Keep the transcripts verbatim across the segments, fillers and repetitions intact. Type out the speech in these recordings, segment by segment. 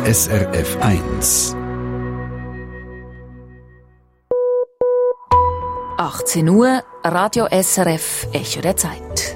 S R F eins. achtzehn Uhr, Radio S R F, Echo der Zeit.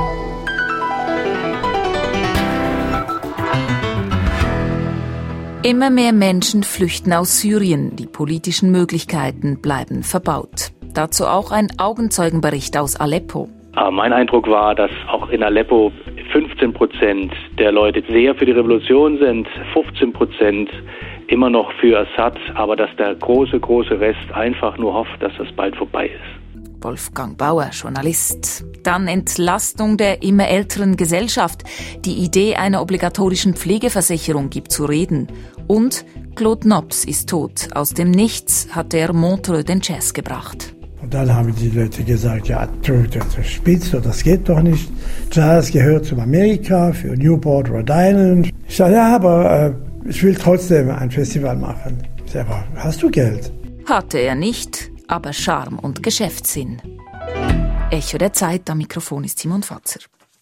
Immer mehr Menschen flüchten aus Syrien. Die politischen Möglichkeiten bleiben verbaut. Dazu auch ein Augenzeugenbericht aus Aleppo. Mein Eindruck war, dass auch in Aleppo fünfzehn Prozent der Leute sehr für die Revolution sind, fünfzehn Prozent immer noch für Assad, aber dass der große, große Rest einfach nur hofft, dass das bald vorbei ist. Wolfgang Bauer, Journalist. Dann Entlastung der immer älteren Gesellschaft. Die Idee einer obligatorischen Pflegeversicherung gibt zu reden. Und Claude Nobs ist tot. Aus dem Nichts hat er Montreux den Jazz gebracht. Und dann haben die Leute gesagt, ja, das spitzt, das geht doch nicht. Jazz gehört zu Amerika, für Newport, Rhode Island. Ich sage, ja, aber äh, ich will trotzdem ein Festival machen. Ich sage, aber hast du Geld? Hatte er nicht, aber Charme und Geschäftssinn. Echo der Zeit, am Mikrofon ist Simon Fatzer.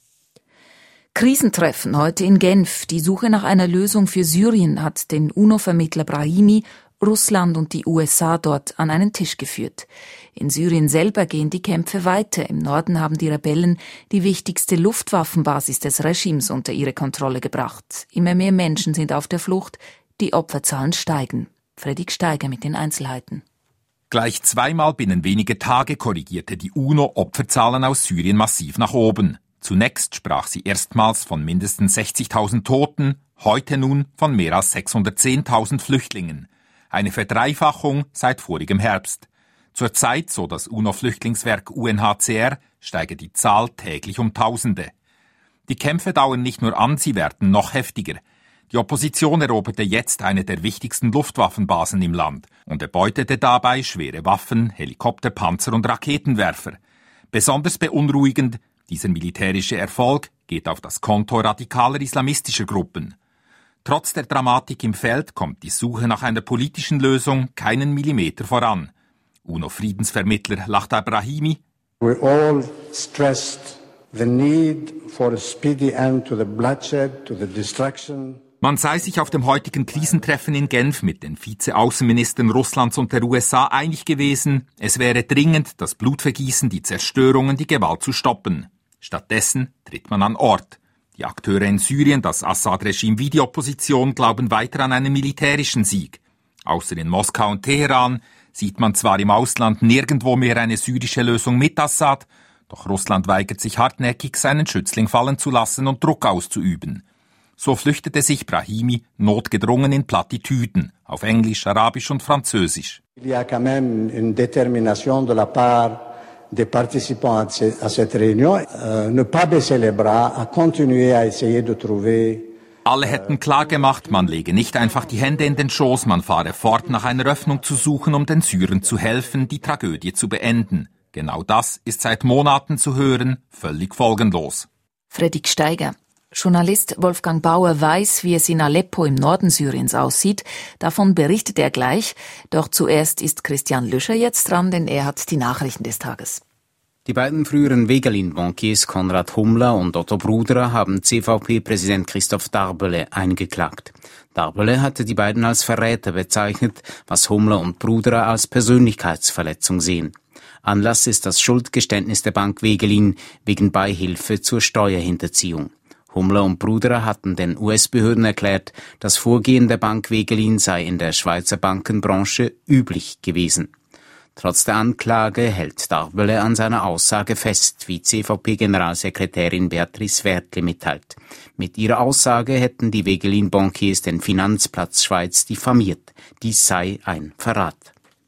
Krisentreffen heute in Genf. Die Suche nach einer Lösung für Syrien hat den UNO-Vermittler Brahimi, Russland und die U S A dort an einen Tisch geführt. In Syrien selber gehen die Kämpfe weiter. Im Norden haben die Rebellen die wichtigste Luftwaffenbasis des Regimes unter ihre Kontrolle gebracht. Immer mehr Menschen sind auf der Flucht. Die Opferzahlen steigen. Fredrik Steiger mit den Einzelheiten. Gleich zweimal binnen weniger Tage korrigierte die UNO Opferzahlen aus Syrien massiv nach oben. Zunächst sprach sie erstmals von mindestens sechzigtausend Toten, heute nun von mehr als sechshundertzehntausend Flüchtlingen. Eine Verdreifachung seit vorigem Herbst. Zurzeit, so das UNO-Flüchtlingswerk U N H C R, steige die Zahl täglich um Tausende. Die Kämpfe dauern nicht nur an, sie werden noch heftiger. Die Opposition eroberte jetzt eine der wichtigsten Luftwaffenbasen im Land und erbeutete dabei schwere Waffen, Helikopter, Panzer und Raketenwerfer. Besonders beunruhigend, dieser militärische Erfolg geht auf das Konto radikaler islamistischer Gruppen. Trotz der Dramatik im Feld kommt die Suche nach einer politischen Lösung keinen Millimeter voran. UNO-Friedensvermittler Lakhdar Brahimi: We all stressed the need for a speedy end to the bloodshed, to the destruction. Man sei sich auf dem heutigen Krisentreffen in Genf mit den Vize-Außenministern Russlands und der U S A einig gewesen, es wäre dringend, das Blutvergießen, die Zerstörungen, die Gewalt zu stoppen. Stattdessen tritt man an Ort. Die Akteure in Syrien, das Assad-Regime wie die Opposition, glauben weiter an einen militärischen Sieg. Außer in Moskau und Teheran sieht man zwar im Ausland nirgendwo mehr eine syrische Lösung mit Assad, doch Russland weigert sich hartnäckig, seinen Schützling fallen zu lassen und Druck auszuüben. So flüchtete sich Brahimi notgedrungen in Plattitüden, auf Englisch, Arabisch und Französisch. Il y a quand même une détermination de la part des participants à cette réunion, euh, ne pas baisser les bras, à continuer à essayer de trouver. Alle hätten klargemacht, man lege nicht einfach die Hände in den Schoß, man fahre fort, nach einer Öffnung zu suchen, um den Syrern zu helfen, die Tragödie zu beenden. Genau das ist seit Monaten zu hören, völlig folgenlos. Fredrik Steiger. Journalist Wolfgang Bauer weiß, wie es in Aleppo im Norden Syriens aussieht. Davon berichtet er gleich. Doch zuerst ist Christian Lüscher jetzt dran, denn er hat die Nachrichten des Tages. Die beiden früheren Wegelin-Bankiers Konrad Humla und Otto Bruderer haben C V P-Präsident Christoph Darbele eingeklagt. Darbele hatte die beiden als Verräter bezeichnet, was Humla und Bruderer als Persönlichkeitsverletzung sehen. Anlass ist das Schuldgeständnis der Bank Wegelin wegen Beihilfe zur Steuerhinterziehung. Humla und Bruderer hatten den U S-Behörden erklärt, das Vorgehen der Bank Wegelin sei in der Schweizer Bankenbranche üblich gewesen. Trotz der Anklage hält Darbele an seiner Aussage fest, wie C V P-Generalsekretärin Beatrice Wertli mitteilt. Mit ihrer Aussage hätten die Wegelin-Bankiers den Finanzplatz Schweiz diffamiert. Dies sei ein Verrat.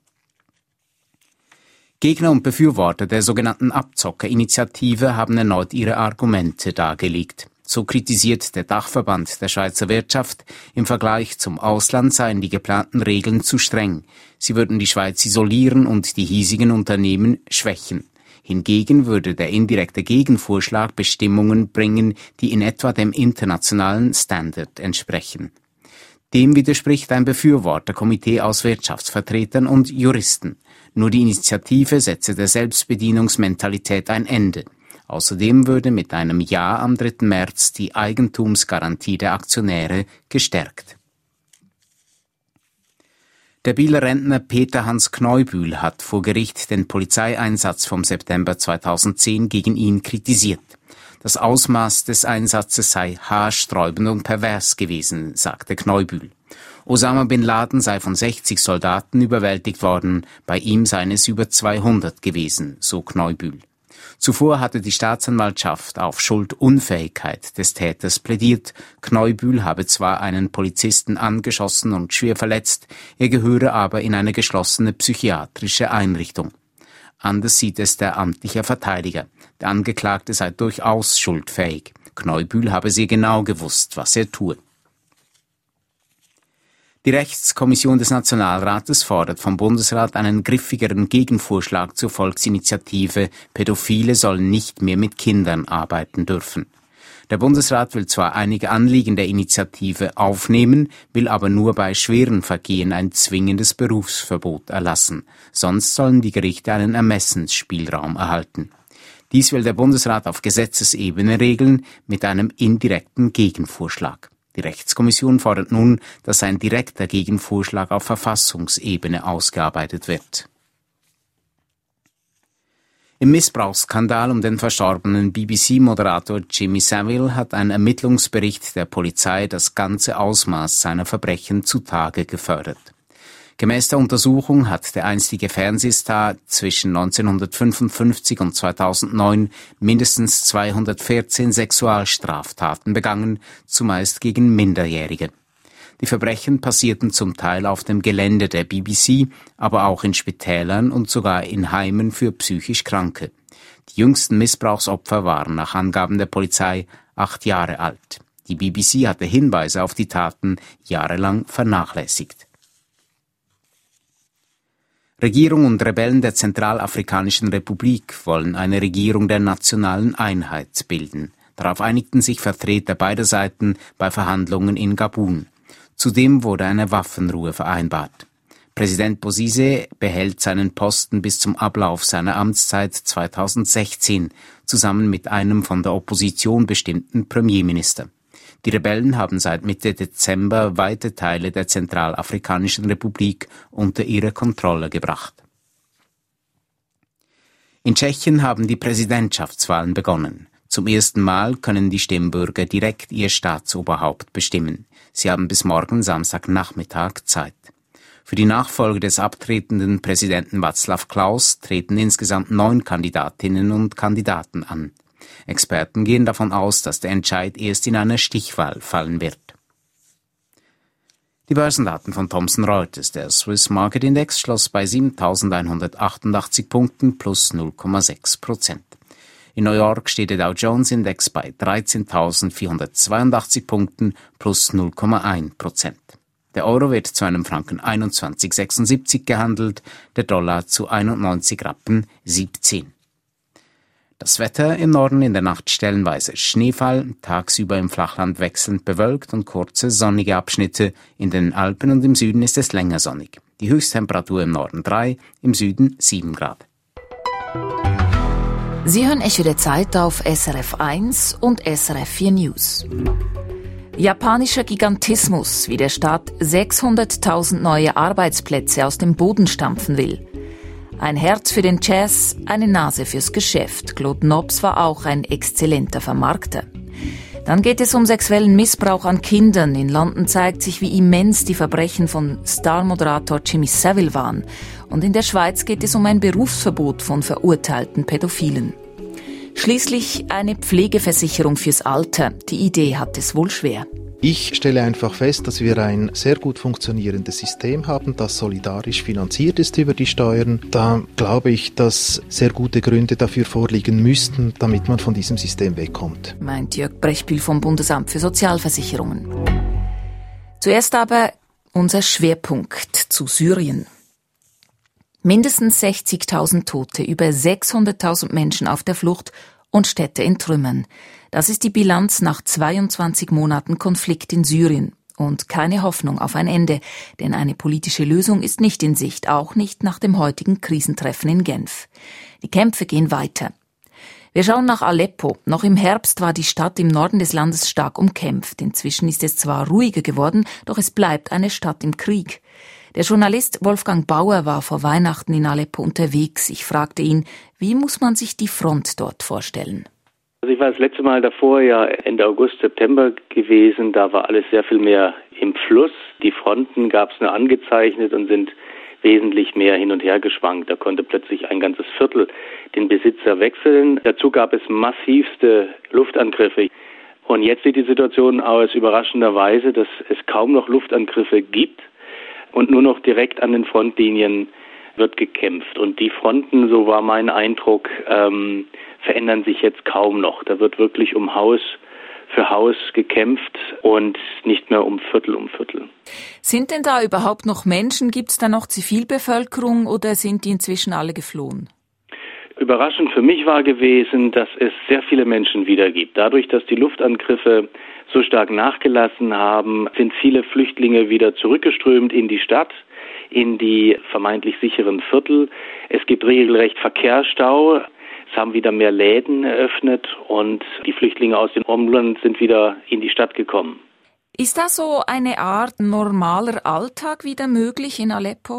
Gegner und Befürworter der sogenannten Abzockerinitiative haben erneut ihre Argumente dargelegt. So kritisiert der Dachverband der Schweizer Wirtschaft, im Vergleich zum Ausland seien die geplanten Regeln zu streng. Sie würden die Schweiz isolieren und die hiesigen Unternehmen schwächen. Hingegen würde der indirekte Gegenvorschlag Bestimmungen bringen, die in etwa dem internationalen Standard entsprechen. Dem widerspricht ein Befürworterkomitee aus Wirtschaftsvertretern und Juristen. Nur die Initiative setze der Selbstbedienungsmentalität ein Ende. Außerdem würde mit einem Ja am dritten März die Eigentumsgarantie der Aktionäre gestärkt. Der Bieler Rentner Peter Hans Kneubühl hat vor Gericht den Polizeieinsatz vom September zweitausendzehn gegen ihn kritisiert. Das Ausmaß des Einsatzes sei haarsträubend und pervers gewesen, sagte Kneubühl. Osama bin Laden sei von sechzig Soldaten überwältigt worden, bei ihm seien es über zweihundert gewesen, so Kneubühl. Zuvor hatte die Staatsanwaltschaft auf Schuldunfähigkeit des Täters plädiert. Kneubühl habe zwar einen Polizisten angeschossen und schwer verletzt, er gehöre aber in eine geschlossene psychiatrische Einrichtung. Anders sieht es der amtliche Verteidiger. Der Angeklagte sei durchaus schuldfähig. Kneubühl habe sehr genau gewusst, was er tue. Die Rechtskommission des Nationalrates fordert vom Bundesrat einen griffigeren Gegenvorschlag zur Volksinitiative Pädophile sollen nicht mehr mit Kindern arbeiten dürfen. Der Bundesrat will zwar einige Anliegen der Initiative aufnehmen, will aber nur bei schweren Vergehen ein zwingendes Berufsverbot erlassen. Sonst sollen die Gerichte einen Ermessensspielraum erhalten. Dies will der Bundesrat auf Gesetzesebene regeln mit einem indirekten Gegenvorschlag. Die Rechtskommission fordert nun, dass ein direkter Gegenvorschlag auf Verfassungsebene ausgearbeitet wird. Im Missbrauchsskandal um den verstorbenen B B C-Moderator Jimmy Savile hat ein Ermittlungsbericht der Polizei das ganze Ausmaß seiner Verbrechen zutage gefördert. Gemäß der Untersuchung hat der einstige Fernsehstar zwischen neunzehnhundertfünfundfünfzig und zweitausendneun mindestens zweihundertvierzehn Sexualstraftaten begangen, zumeist gegen Minderjährige. Die Verbrechen passierten zum Teil auf dem Gelände der B B C, aber auch in Spitälern und sogar in Heimen für psychisch Kranke. Die jüngsten Missbrauchsopfer waren nach Angaben der Polizei acht Jahre alt. Die B B C hatte Hinweise auf die Taten jahrelang vernachlässigt. Regierung und Rebellen der Zentralafrikanischen Republik wollen eine Regierung der nationalen Einheit bilden. Darauf einigten sich Vertreter beider Seiten bei Verhandlungen in Gabun. Zudem wurde eine Waffenruhe vereinbart. Präsident Bozizé behält seinen Posten bis zum Ablauf seiner Amtszeit zweitausendsechzehn, zusammen mit einem von der Opposition bestimmten Premierminister. Die Rebellen haben seit Mitte Dezember weite Teile der Zentralafrikanischen Republik unter ihre Kontrolle gebracht. In Tschechien haben die Präsidentschaftswahlen begonnen. Zum ersten Mal können die Stimmbürger direkt ihr Staatsoberhaupt bestimmen. Sie haben bis morgen Samstagnachmittag Zeit. Für die Nachfolge des abtretenden Präsidenten Václav Klaus treten insgesamt neun Kandidatinnen und Kandidaten an. Experten gehen davon aus, dass der Entscheid erst in einer Stichwahl fallen wird. Die Börsendaten von Thomson Reuters. Der Swiss Market Index schloss bei siebentausendeinhundertachtundachtzig Punkten plus null Komma sechs Prozent. In New York steht der Dow Jones Index bei dreizehntausendvierhundertzweiundachtzig Punkten plus null Komma eins Prozent. Der Euro wird zu einem Franken einundzwanzig Komma sechsundsiebzig gehandelt, der Dollar zu einundneunzig Rappen siebzehn. Das Wetter im Norden in der Nacht stellenweise Schneefall, tagsüber im Flachland wechselnd bewölkt und kurze sonnige Abschnitte. In den Alpen und im Süden ist es länger sonnig. Die Höchsttemperatur im Norden drei, im Süden sieben Grad. Sie hören Echo der Zeit auf S R F eins und S R F vier News. Japanischer Gigantismus, wie der Staat sechshunderttausend neue Arbeitsplätze aus dem Boden stampfen will. Ein Herz für den Jazz, eine Nase fürs Geschäft. Claude Nobs war auch ein exzellenter Vermarkter. Dann geht es um sexuellen Missbrauch an Kindern. In London zeigt sich, wie immens die Verbrechen von Star-Moderator Jimmy Savile waren. Und in der Schweiz geht es um ein Berufsverbot von verurteilten Pädophilen. Schließlich eine Pflegeversicherung fürs Alter. Die Idee hat es wohl schwer. Ich stelle einfach fest, dass wir ein sehr gut funktionierendes System haben, das solidarisch finanziert ist über die Steuern. Da glaube ich, dass sehr gute Gründe dafür vorliegen müssten, damit man von diesem System wegkommt. Meint Jörg Brechbühl vom Bundesamt für Sozialversicherungen. Zuerst aber unser Schwerpunkt zu Syrien. Mindestens sechzigtausend Tote, über sechshunderttausend Menschen auf der Flucht und Städte in Trümmern. Das ist die Bilanz nach zweiundzwanzig Monaten Konflikt in Syrien. Und keine Hoffnung auf ein Ende, denn eine politische Lösung ist nicht in Sicht, auch nicht nach dem heutigen Krisentreffen in Genf. Die Kämpfe gehen weiter. Wir schauen nach Aleppo. Noch im Herbst war die Stadt im Norden des Landes stark umkämpft. Inzwischen ist es zwar ruhiger geworden, doch es bleibt eine Stadt im Krieg. Der Journalist Wolfgang Bauer war vor Weihnachten in Aleppo unterwegs. Ich fragte ihn, wie muss man sich die Front dort vorstellen? Also ich war das letzte Mal davor ja Ende August, September gewesen. Da war alles sehr viel mehr im Fluss. Die Fronten gab es nur angezeichnet und sind wesentlich mehr hin und her geschwankt. Da konnte plötzlich ein ganzes Viertel den Besitzer wechseln. Dazu gab es massivste Luftangriffe. Und jetzt sieht die Situation aus überraschenderweise, dass es kaum noch Luftangriffe gibt und nur noch direkt an den Frontlinien wird gekämpft. Und die Fronten, so war mein Eindruck, ähm, verändern sich jetzt kaum noch. Da wird wirklich um Haus für Haus gekämpft und nicht mehr um Viertel um Viertel. Sind denn da überhaupt noch Menschen? Gibt es da noch Zivilbevölkerung oder sind die inzwischen alle geflohen? Überraschend für mich war gewesen, dass es sehr viele Menschen wieder gibt. Dadurch, dass die Luftangriffe so stark nachgelassen haben, sind viele Flüchtlinge wieder zurückgeströmt in die Stadt, in die vermeintlich sicheren Viertel. Es gibt regelrecht Verkehrsstau. Es haben wieder mehr Läden eröffnet und die Flüchtlinge aus dem Umland sind wieder in die Stadt gekommen. Ist da so eine Art normaler Alltag wieder möglich in Aleppo?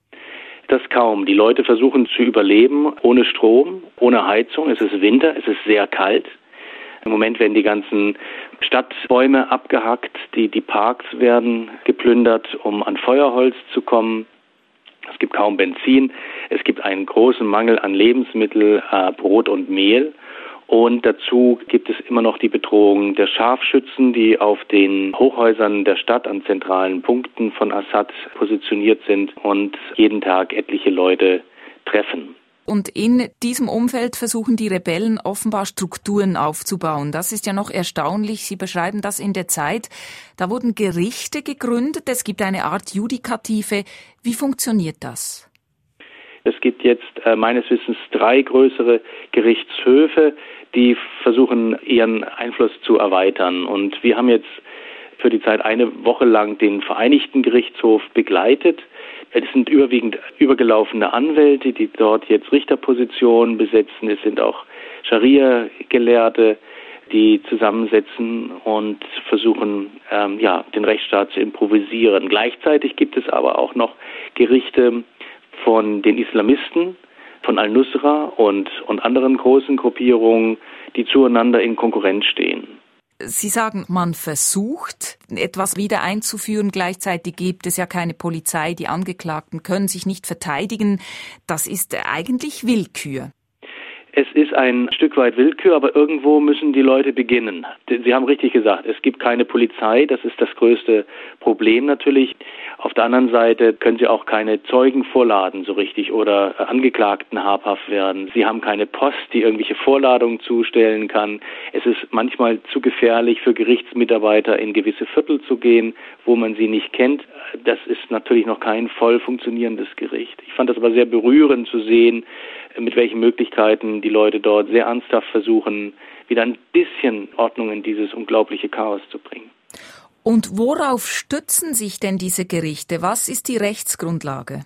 Das kaum. Die Leute versuchen zu überleben ohne Strom, ohne Heizung. Es ist Winter, es ist sehr kalt. Im Moment werden die ganzen Stadtbäume abgehackt, die, die Parks werden geplündert, um an Feuerholz zu kommen. Es gibt kaum Benzin. Es gibt einen großen Mangel an Lebensmitteln, äh, Brot und Mehl. Und dazu gibt es immer noch die Bedrohung der Scharfschützen, die auf den Hochhäusern der Stadt an zentralen Punkten von Assad positioniert sind und jeden Tag etliche Leute treffen. Und in diesem Umfeld versuchen die Rebellen offenbar Strukturen aufzubauen. Das ist ja noch erstaunlich. Sie beschreiben das in der Zeit. Da wurden Gerichte gegründet. Es gibt eine Art Judikative. Wie funktioniert das? Es gibt jetzt äh, meines Wissens drei größere Gerichtshöfe, die versuchen, ihren Einfluss zu erweitern. Und wir haben jetzt für die Zeit eine Woche lang den Vereinigten Gerichtshof begleitet. Es sind überwiegend übergelaufene Anwälte, die dort jetzt Richterpositionen besetzen. Es sind auch Scharia-Gelehrte, die zusammensetzen und versuchen, ähm, ja, den Rechtsstaat zu improvisieren. Gleichzeitig gibt es aber auch noch Gerichte von den Islamisten, von Al-Nusra und, und anderen großen Gruppierungen, die zueinander in Konkurrenz stehen. Sie sagen, man versucht, etwas wieder einzuführen. Gleichzeitig gibt es ja keine Polizei. Die Angeklagten können sich nicht verteidigen. Das ist eigentlich Willkür. Es ist ein Stück weit Willkür, aber irgendwo müssen die Leute beginnen. Sie haben richtig gesagt, es gibt keine Polizei, das ist das größte Problem natürlich. Auf der anderen Seite können sie auch keine Zeugen vorladen so richtig oder Angeklagten habhaft werden. Sie haben keine Post, die irgendwelche Vorladungen zustellen kann. Es ist manchmal zu gefährlich für Gerichtsmitarbeiter, in gewisse Viertel zu gehen, wo man sie nicht kennt. Das ist natürlich noch kein voll funktionierendes Gericht. Ich fand das aber sehr berührend zu sehen, mit welchen Möglichkeiten die Leute dort sehr ernsthaft versuchen, wieder ein bisschen Ordnung in dieses unglaubliche Chaos zu bringen. Und worauf stützen sich denn diese Gerichte? Was ist die Rechtsgrundlage?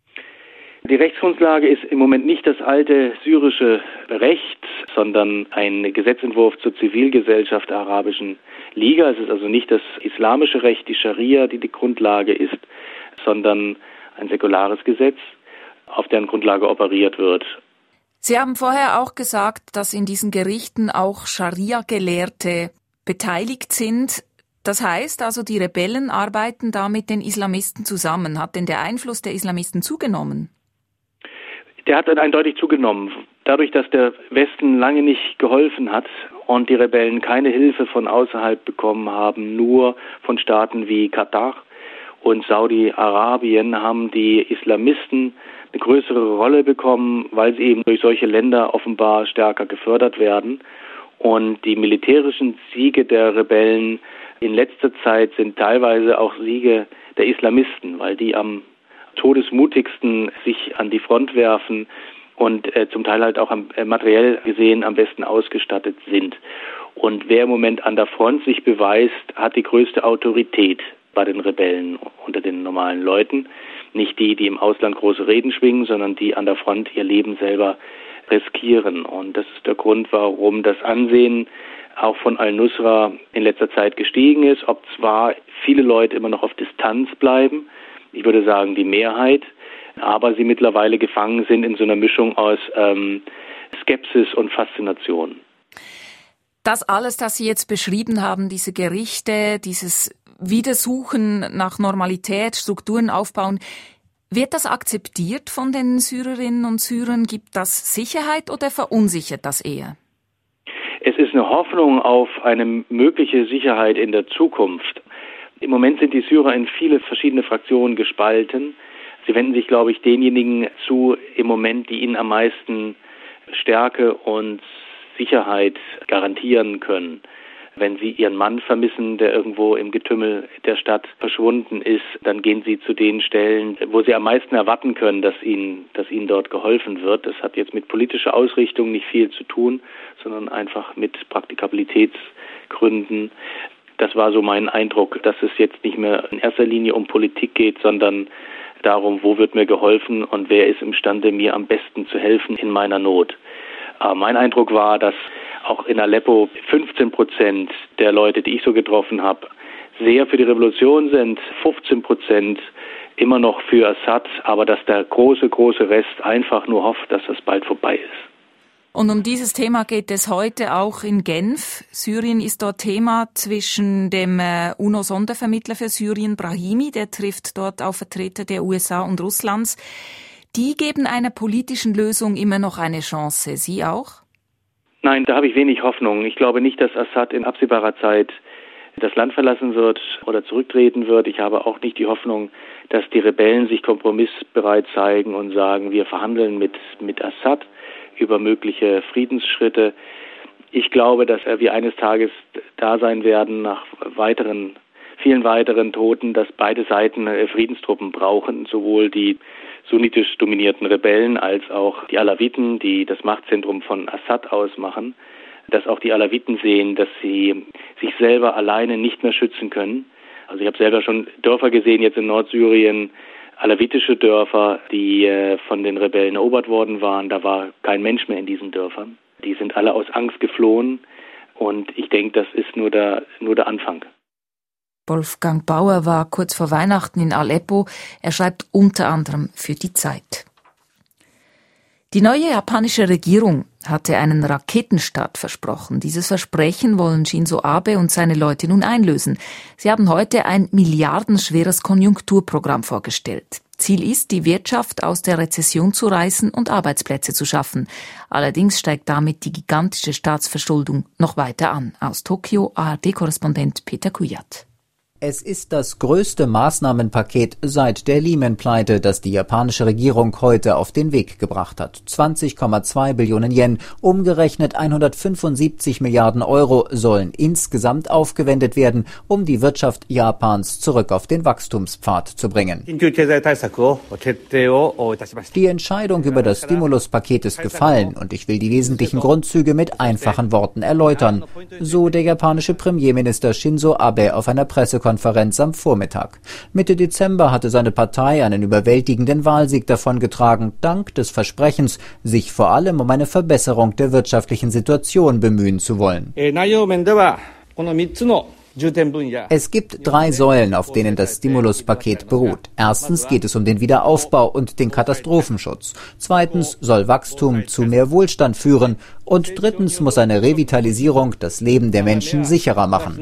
Die Rechtsgrundlage ist im Moment nicht das alte syrische Recht, sondern ein Gesetzentwurf zur Zivilgesellschaft der Arabischen Liga. Es ist also nicht das islamische Recht, die Scharia, die die Grundlage ist, sondern ein säkulares Gesetz, auf deren Grundlage operiert wird. Sie haben vorher auch gesagt, dass in diesen Gerichten auch Scharia-Gelehrte beteiligt sind. Das heißt also, die Rebellen arbeiten da mit den Islamisten zusammen. Hat denn der Einfluss der Islamisten zugenommen? Der hat dann eindeutig zugenommen. Dadurch, dass der Westen lange nicht geholfen hat und die Rebellen keine Hilfe von außerhalb bekommen haben, nur von Staaten wie Katar und Saudi-Arabien, haben die Islamisten eine größere Rolle bekommen, weil sie eben durch solche Länder offenbar stärker gefördert werden. Und die militärischen Siege der Rebellen in letzter Zeit sind teilweise auch Siege der Islamisten, weil die am todesmutigsten sich an die Front werfen und äh, zum Teil halt auch am, äh, materiell gesehen am besten ausgestattet sind. Und wer im Moment an der Front sich beweist, hat die größte Autorität bei den Rebellen unter den normalen Leuten. Nicht die, die im Ausland große Reden schwingen, sondern die an der Front ihr Leben selber riskieren. Und das ist der Grund, warum das Ansehen auch von Al-Nusra in letzter Zeit gestiegen ist, ob zwar viele Leute immer noch auf Distanz bleiben, ich würde sagen, die Mehrheit, aber sie mittlerweile gefangen sind in so einer Mischung aus ähm, Skepsis und Faszination. Das alles, das Sie jetzt beschrieben haben, diese Gerichte, dieses Wiedersuchen nach Normalität, Strukturen aufbauen, wird das akzeptiert von den Syrerinnen und Syrern? Gibt das Sicherheit oder verunsichert das eher? Es ist eine Hoffnung auf eine mögliche Sicherheit in der Zukunft. Im Moment sind die Syrer in viele verschiedene Fraktionen gespalten. Sie wenden sich, glaube ich, denjenigen zu im Moment, die ihnen am meisten Stärke und Sicherheit garantieren können. Wenn sie ihren Mann vermissen, der irgendwo im Getümmel der Stadt verschwunden ist, dann gehen sie zu den Stellen, wo sie am meisten erwarten können, dass ihnen, dass ihnen dort geholfen wird. Das hat jetzt mit politischer Ausrichtung nicht viel zu tun, sondern einfach mit Praktikabilitätsgründen. Das war so mein Eindruck, dass es jetzt nicht mehr in erster Linie um Politik geht, sondern darum, wo wird mir geholfen und wer ist imstande, mir am besten zu helfen in meiner Not. Aber mein Eindruck war, dass auch in Aleppo fünfzehn Prozent der Leute, die ich so getroffen habe, sehr für die Revolution sind, fünfzehn Prozent immer noch für Assad, aber dass der große, große Rest einfach nur hofft, dass das bald vorbei ist. Und um dieses Thema geht es heute auch in Genf. Syrien ist dort Thema zwischen dem UNO-Sondervermittler für Syrien, Brahimi, der trifft dort auf Vertreter der U S A und Russlands. Die geben einer politischen Lösung immer noch eine Chance. Sie auch? Nein, da habe ich wenig Hoffnung. Ich glaube nicht, dass Assad in absehbarer Zeit das Land verlassen wird oder zurücktreten wird. Ich habe auch nicht die Hoffnung, dass die Rebellen sich kompromissbereit zeigen und sagen, wir verhandeln mit, mit Assad über mögliche Friedensschritte. Ich glaube, dass wir eines Tages da sein werden, nach weiteren, vielen weiteren Toten, dass beide Seiten Friedenstruppen brauchen, sowohl die sunnitisch dominierten Rebellen als auch die Alawiten, die das Machtzentrum von Assad ausmachen, dass auch die Alawiten sehen, dass sie sich selber alleine nicht mehr schützen können. Also ich habe selber schon Dörfer gesehen, jetzt in Nordsyrien, alawitische Dörfer, die äh, von den Rebellen erobert worden waren. Da war kein Mensch mehr in diesen Dörfern. Die sind alle aus Angst geflohen und ich denke, das ist nur der, nur der Anfang. Wolfgang Bauer war kurz vor Weihnachten in Aleppo. Er schreibt unter anderem für die Zeit. Die neue japanische Regierung hatte einen Raketenstart versprochen. Dieses Versprechen wollen Shinzo Abe und seine Leute nun einlösen. Sie haben heute ein milliardenschweres Konjunkturprogramm vorgestellt. Ziel ist, die Wirtschaft aus der Rezession zu reißen und Arbeitsplätze zu schaffen. Allerdings steigt damit die gigantische Staatsverschuldung noch weiter an. Aus Tokio A R D-Korrespondent Peter Kujat. Es ist das größte Maßnahmenpaket seit der Lehman-Pleite, das die japanische Regierung heute auf den Weg gebracht hat. zwanzig Komma zwei Billionen Yen, umgerechnet hundertfünfundsiebzig Milliarden Euro, sollen insgesamt aufgewendet werden, um die Wirtschaft Japans zurück auf den Wachstumspfad zu bringen. Die Entscheidung über das Stimuluspaket ist gefallen und ich will die wesentlichen Grundzüge mit einfachen Worten erläutern, so der japanische Premierminister Shinzo Abe auf einer Pressekonferenz Konferenz am Vormittag. Mitte Dezember hatte seine Partei einen überwältigenden Wahlsieg davongetragen, dank des Versprechens, sich vor allem um eine Verbesserung der wirtschaftlichen Situation bemühen zu wollen. Es gibt drei Säulen, auf denen das Stimuluspaket beruht. Erstens geht es um den Wiederaufbau und den Katastrophenschutz. Zweitens soll Wachstum zu mehr Wohlstand führen. Und drittens muss eine Revitalisierung das Leben der Menschen sicherer machen.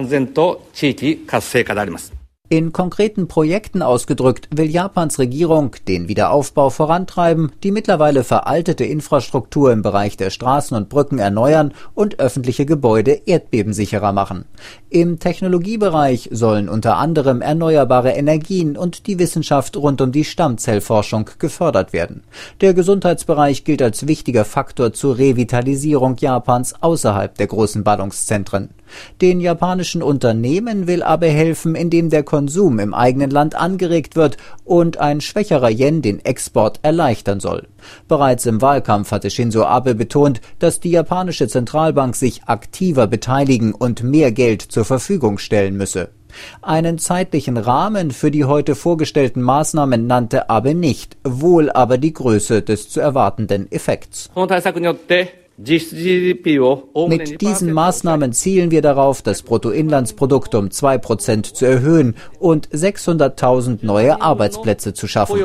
In konkreten Projekten ausgedrückt will Japans Regierung den Wiederaufbau vorantreiben, die mittlerweile veraltete Infrastruktur im Bereich der Straßen und Brücken erneuern und öffentliche Gebäude erdbebensicherer machen. Im Technologiebereich sollen unter anderem erneuerbare Energien und die Wissenschaft rund um die Stammzellforschung gefördert werden. Der Gesundheitsbereich gilt als wichtiger Faktor zur Revitalisierung Japans außerhalb der großen Ballungszentren. Den japanischen Unternehmen will Abe helfen, indem der Konsum im eigenen Land angeregt wird und ein schwächerer Yen den Export erleichtern soll. Bereits im Wahlkampf hatte Shinzo Abe betont, dass die japanische Zentralbank sich aktiver beteiligen und mehr Geld zur Verfügung stellen müsse. Einen zeitlichen Rahmen für die heute vorgestellten Maßnahmen nannte Abe nicht, wohl aber die Größe des zu erwartenden Effekts. Mit diesen Maßnahmen zielen wir darauf, das Bruttoinlandsprodukt um zwei Prozent zu erhöhen und sechshunderttausend neue Arbeitsplätze zu schaffen.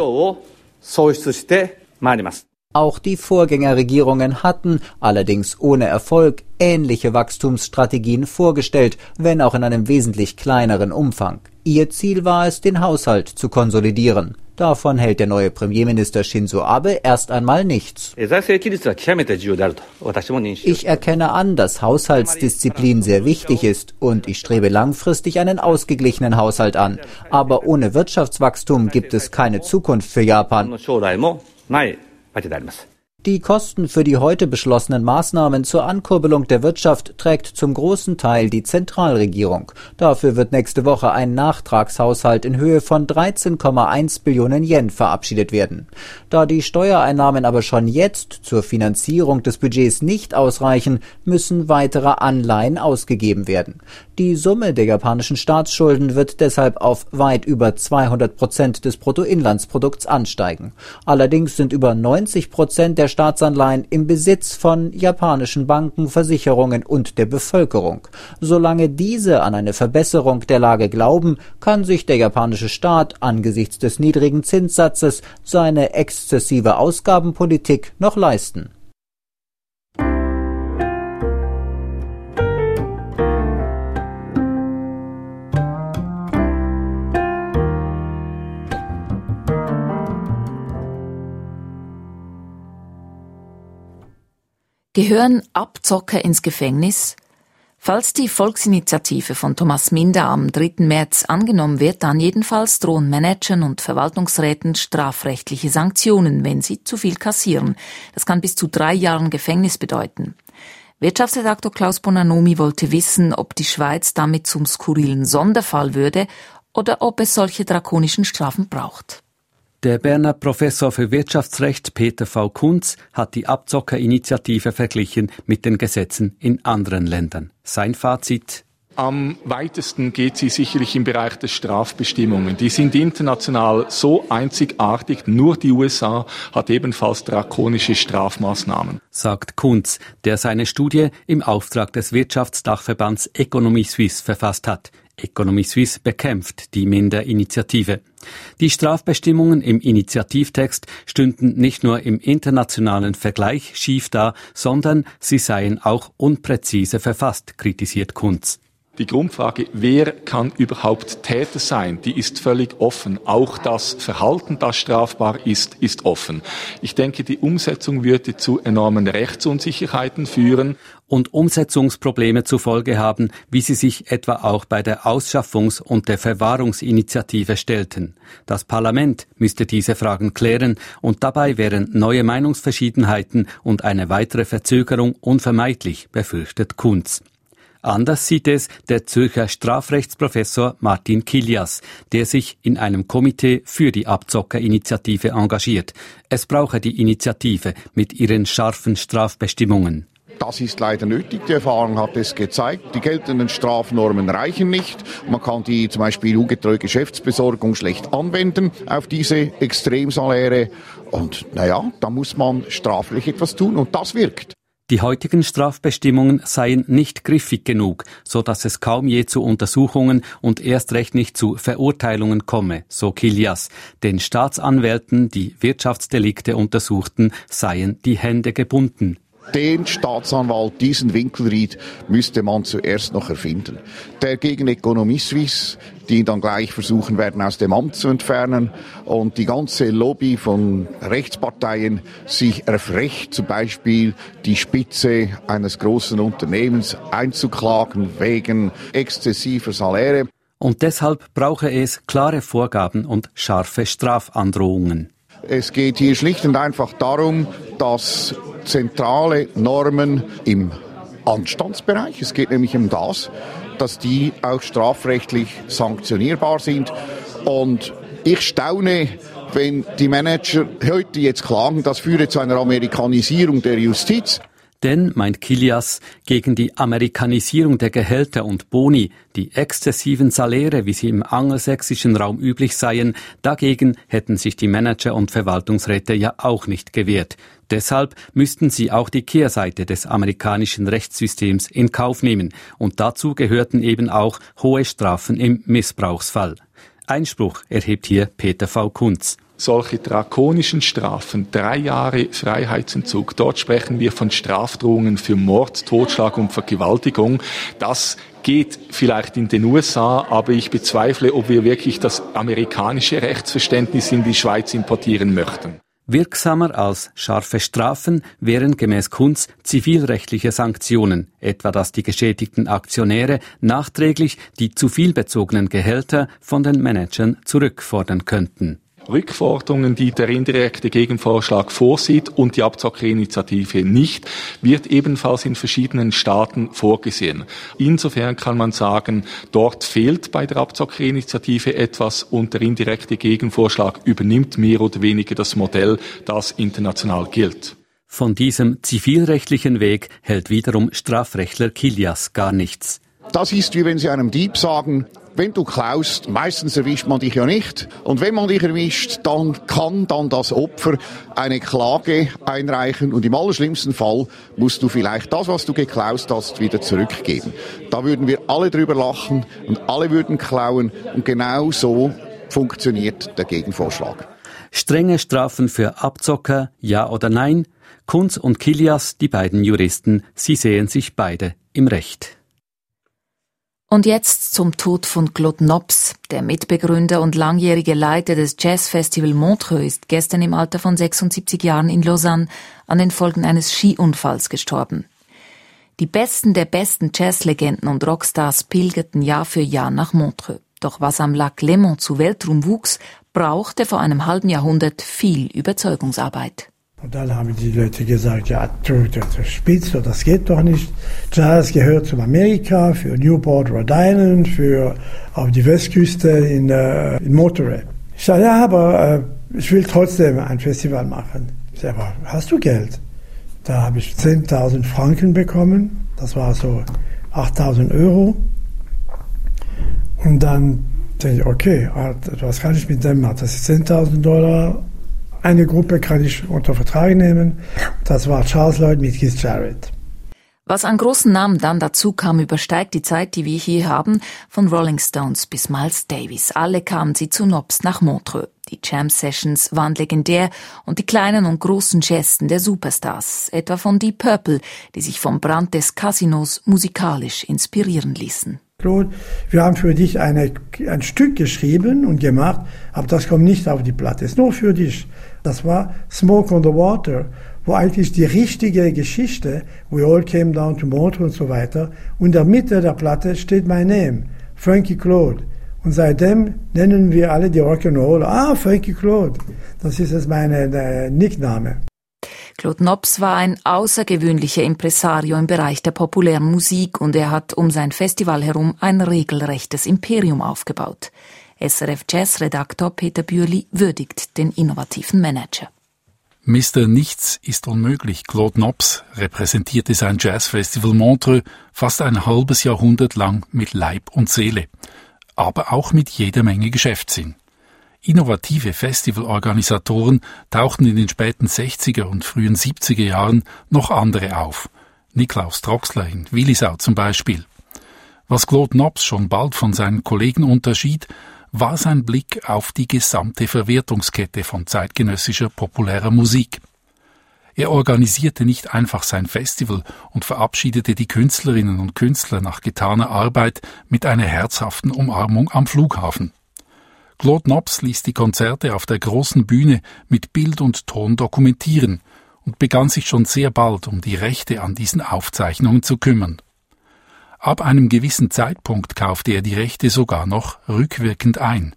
Auch die Vorgängerregierungen hatten, allerdings ohne Erfolg, ähnliche Wachstumsstrategien vorgestellt, wenn auch in einem wesentlich kleineren Umfang. Ihr Ziel war es, den Haushalt zu konsolidieren. Davon hält der neue Premierminister Shinzo Abe erst einmal nichts. Ich erkenne an, dass Haushaltsdisziplin sehr wichtig ist und ich strebe langfristig einen ausgeglichenen Haushalt an. Aber ohne Wirtschaftswachstum gibt es keine Zukunft für Japan. Die Kosten für die heute beschlossenen Maßnahmen zur Ankurbelung der Wirtschaft trägt zum großen Teil die Zentralregierung. Dafür wird nächste Woche ein Nachtragshaushalt in Höhe von dreizehn Komma eins Billionen Yen verabschiedet werden. Da die Steuereinnahmen aber schon jetzt zur Finanzierung des Budgets nicht ausreichen, müssen weitere Anleihen ausgegeben werden. Die Summe der japanischen Staatsschulden wird deshalb auf weit über zweihundert Prozent des Bruttoinlandsprodukts ansteigen. Allerdings sind über neunzig Prozent der Staatsanleihen im Besitz von japanischen Banken, Versicherungen und der Bevölkerung. Solange diese an eine Verbesserung der Lage glauben, kann sich der japanische Staat angesichts des niedrigen Zinssatzes seine exzessive Ausgabenpolitik noch leisten. Gehören Abzocker ins Gefängnis? Falls die Volksinitiative von Thomas Minder am dritten März angenommen wird, dann jedenfalls drohen Managern und Verwaltungsräten strafrechtliche Sanktionen, wenn sie zu viel kassieren. Das kann bis zu drei Jahren Gefängnis bedeuten. Wirtschaftsredaktor Klaus Bonanomi wollte wissen, ob die Schweiz damit zum skurrilen Sonderfall würde oder ob es solche drakonischen Strafen braucht. Der Berner Professor für Wirtschaftsrecht Peter V. Kunz hat die Abzockerinitiative verglichen mit den Gesetzen in anderen Ländern. Sein Fazit: Am weitesten geht sie sicherlich im Bereich der Strafbestimmungen. Die sind international so einzigartig. Nur die U S A hat ebenfalls drakonische Strafmaßnahmen, sagt Kunz, der seine Studie im Auftrag des Wirtschaftsdachverbands Economy Suisse verfasst hat. Economy Suisse bekämpft die Minder-Initiative. Die Strafbestimmungen im Initiativtext stünden nicht nur im internationalen Vergleich schief da, sondern sie seien auch unpräzise verfasst, kritisiert Kunz. Die Grundfrage, wer kann überhaupt Täter sein, die ist völlig offen. Auch das Verhalten, das strafbar ist, ist offen. Ich denke, die Umsetzung würde zu enormen Rechtsunsicherheiten führen. Und Umsetzungsprobleme zur Folge haben, wie sie sich etwa auch bei der Ausschaffungs- und der Verwahrungsinitiative stellten. Das Parlament müsste diese Fragen klären und dabei wären neue Meinungsverschiedenheiten und eine weitere Verzögerung unvermeidlich, befürchtet Kunz. Anders sieht es der Zürcher Strafrechtsprofessor Martin Kilias, der sich in einem Komitee für die Abzockerinitiative engagiert. Es brauche die Initiative mit ihren scharfen Strafbestimmungen. Das ist leider nötig. Die Erfahrung hat es gezeigt. Die geltenden Strafnormen reichen nicht. Man kann die zum Beispiel ungetreue Geschäftsbesorgung schlecht anwenden auf diese Extremsaläre. Und naja, da muss man straflich etwas tun und das wirkt. Die heutigen Strafbestimmungen seien nicht griffig genug, so dass es kaum je zu Untersuchungen und erst recht nicht zu Verurteilungen komme, so Kilias. Den Staatsanwälten, die Wirtschaftsdelikte untersuchten, seien die Hände gebunden. Den Staatsanwalt, diesen Winkelried, müsste man zuerst noch erfinden. Der gegen Economy Suisse, die ihn dann gleich versuchen werden, aus dem Amt zu entfernen. Und die ganze Lobby von Rechtsparteien sich erfrecht, zum Beispiel die Spitze eines großen Unternehmens einzuklagen wegen exzessiver Saläre. Und deshalb brauche es klare Vorgaben und scharfe Strafandrohungen. Es geht hier schlicht und einfach darum, dass zentrale Normen im Anstandsbereich, es geht nämlich um das, dass die auch strafrechtlich sanktionierbar sind. Und ich staune, wenn die Manager heute jetzt klagen, das führe zu einer Amerikanisierung der Justiz. Denn, meint Kilias, gegen die Amerikanisierung der Gehälter und Boni, die exzessiven Saläre, wie sie im angelsächsischen Raum üblich seien, dagegen hätten sich die Manager und Verwaltungsräte ja auch nicht gewehrt. Deshalb müssten sie auch die Kehrseite des amerikanischen Rechtssystems in Kauf nehmen. Und dazu gehörten eben auch hohe Strafen im Missbrauchsfall. Einspruch erhebt hier Peter V. Kunz. Solche drakonischen Strafen, drei Jahre Freiheitsentzug, dort sprechen wir von Strafdrohungen für Mord, Totschlag und Vergewaltigung. Das geht vielleicht in den U S A, aber ich bezweifle, ob wir wirklich das amerikanische Rechtsverständnis in die Schweiz importieren möchten. Wirksamer als scharfe Strafen wären gemäß Kunz zivilrechtliche Sanktionen, etwa dass die geschädigten Aktionäre nachträglich die zu viel bezogenen Gehälter von den Managern zurückfordern könnten. Rückforderungen, die der indirekte Gegenvorschlag vorsieht und die Abzockerinitiative nicht, wird ebenfalls in verschiedenen Staaten vorgesehen. Insofern kann man sagen, dort fehlt bei der Abzockerinitiative etwas und der indirekte Gegenvorschlag übernimmt mehr oder weniger das Modell, das international gilt. Von diesem zivilrechtlichen Weg hält wiederum Strafrechtler Kilias gar nichts. Das ist wie wenn Sie einem Dieb sagen, wenn du klaust, meistens erwischt man dich ja nicht. Und wenn man dich erwischt, dann kann dann das Opfer eine Klage einreichen und im allerschlimmsten Fall musst du vielleicht das, was du geklaut hast, wieder zurückgeben. Da würden wir alle drüber lachen und alle würden klauen und genau so funktioniert der Gegenvorschlag. Strenge Strafen für Abzocker, ja oder nein? Kunz und Kilias, die beiden Juristen, sie sehen sich beide im Recht. Und jetzt zum Tod von Claude Nobs. Der Mitbegründer und langjährige Leiter des Jazzfestival Montreux ist gestern im Alter von sechsundsiebzig Jahren in Lausanne an den Folgen eines Skiunfalls gestorben. Die Besten der besten Jazzlegenden und Rockstars pilgerten Jahr für Jahr nach Montreux. Doch was am Lac Léman zu Weltruhm wuchs, brauchte vor einem halben Jahrhundert viel Überzeugungsarbeit. Und dann haben die Leute gesagt, ja, du, du, du spielst doch, das geht doch nicht. Jazz gehört zu Amerika, für Newport, Rhode Island, für auf die Westküste in, äh, in Monterey. Ich sage, ja, aber äh, ich will trotzdem ein Festival machen. Ich sage, aber hast du Geld? Da habe ich zehntausend Franken bekommen, das war so achttausend Euro. Und dann denke ich, okay, was kann ich mit dem machen? Das ist zehntausend Dollar. Eine Gruppe kann ich unter Vertrag nehmen. Das war Charles Lloyd mit Keith Jarrett. Was an großen Namen dann dazu kam, übersteigt die Zeit, die wir hier haben, von Rolling Stones bis Miles Davis. Alle kamen sie zu Nobs nach Montreux. Die Jam-Sessions waren legendär und die kleinen und großen Gesten der Superstars, etwa von Deep Purple, die sich vom Brand des Casinos musikalisch inspirieren ließen. Claude, wir haben für dich eine, ein Stück geschrieben und gemacht, aber das kommt nicht auf die Platte, ist nur für dich. Das war Smoke on the Water, wo eigentlich die richtige Geschichte, We All Came Down to Montreux und so weiter, und in der Mitte der Platte steht mein Name, Frankie Claude. Und seitdem nennen wir alle die Rock'n'Roller, ah, Frankie Claude, das ist jetzt mein äh, Nickname. Claude Nobs war ein außergewöhnlicher Impresario im Bereich der populären Musik und er hat um sein Festival herum ein regelrechtes Imperium aufgebaut. S R F-Jazz-Redaktor Peter Bürli würdigt den innovativen Manager. Mister Nichts ist unmöglich. Claude Nobs repräsentierte sein Jazzfestival Montreux fast ein halbes Jahrhundert lang mit Leib und Seele, aber auch mit jeder Menge Geschäftssinn. Innovative Festivalorganisatoren tauchten in den späten sechziger und frühen siebziger Jahren noch andere auf. Niklaus Troxler in Willisau zum Beispiel. Was Claude Nobs schon bald von seinen Kollegen unterschied, war sein Blick auf die gesamte Verwertungskette von zeitgenössischer populärer Musik. Er organisierte nicht einfach sein Festival und verabschiedete die Künstlerinnen und Künstler nach getaner Arbeit mit einer herzhaften Umarmung am Flughafen. Claude Nobs ließ die Konzerte auf der großen Bühne mit Bild und Ton dokumentieren und begann sich schon sehr bald um die Rechte an diesen Aufzeichnungen zu kümmern. Ab einem gewissen Zeitpunkt kaufte er die Rechte sogar noch rückwirkend ein.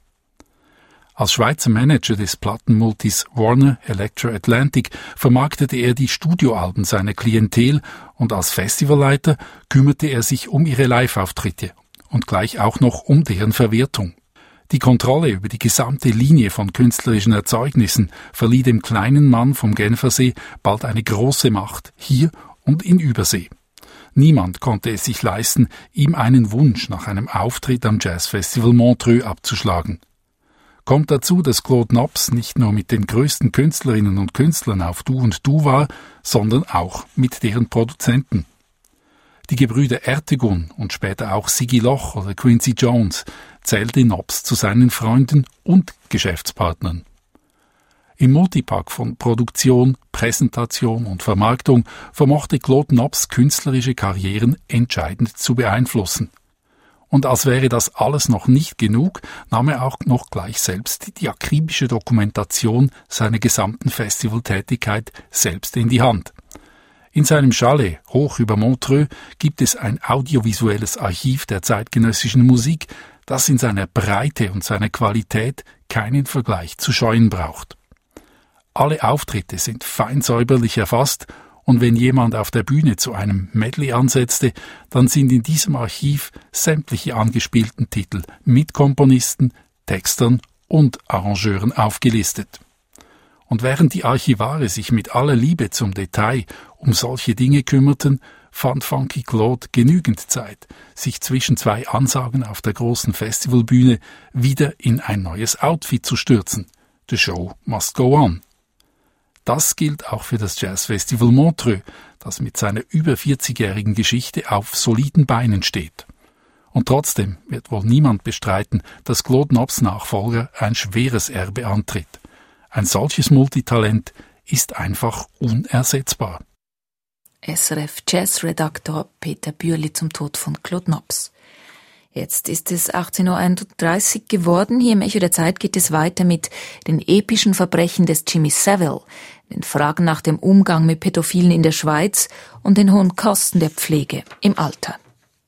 Als Schweizer Manager des Plattenmultis Warner Elektra Atlantic vermarktete er die Studioalben seiner Klientel und als Festivalleiter kümmerte er sich um ihre Live-Auftritte und gleich auch noch um deren Verwertung. Die Kontrolle über die gesamte Linie von künstlerischen Erzeugnissen verlieh dem kleinen Mann vom Genfersee bald eine große Macht, hier und in Übersee. Niemand konnte es sich leisten, ihm einen Wunsch nach einem Auftritt am Jazzfestival Montreux abzuschlagen. Kommt dazu, dass Claude Nobs nicht nur mit den größten Künstlerinnen und Künstlern auf Du und Du war, sondern auch mit deren Produzenten. Die Gebrüder Ertegun und später auch Siggy Loch oder Quincy Jones zählte Nobs zu seinen Freunden und Geschäftspartnern. Im Multipack von Produktion, Präsentation und Vermarktung vermochte Claude Nobs künstlerische Karrieren entscheidend zu beeinflussen. Und als wäre das alles noch nicht genug, nahm er auch noch gleich selbst die akribische Dokumentation seiner gesamten Festivaltätigkeit selbst in die Hand. In seinem Chalet hoch über Montreux gibt es ein audiovisuelles Archiv der zeitgenössischen Musik, das in seiner Breite und seiner Qualität keinen Vergleich zu scheuen braucht. Alle Auftritte sind fein säuberlich erfasst und wenn jemand auf der Bühne zu einem Medley ansetzte, dann sind in diesem Archiv sämtliche angespielten Titel mit Komponisten, Textern und Arrangeuren aufgelistet. Und während die Archivare sich mit aller Liebe zum Detail um solche Dinge kümmerten, fand Funky Claude genügend Zeit, sich zwischen zwei Ansagen auf der großen Festivalbühne wieder in ein neues Outfit zu stürzen. The show must go on. Das gilt auch für das Jazzfestival Montreux, das mit seiner über vierzigjährigen Geschichte auf soliden Beinen steht. Und trotzdem wird wohl niemand bestreiten, dass Claude Nobs Nachfolger ein schweres Erbe antritt. Ein solches Multitalent ist einfach unersetzbar. S R F Jazz-Redaktor Peter Bürli zum Tod von Claude Nobs. Jetzt ist es achtzehn Uhr einunddreißig geworden. Hier im Echo der Zeit geht es weiter mit den epischen Verbrechen des Jimmy Savile, den Fragen nach dem Umgang mit Pädophilen in der Schweiz und den hohen Kosten der Pflege im Alter.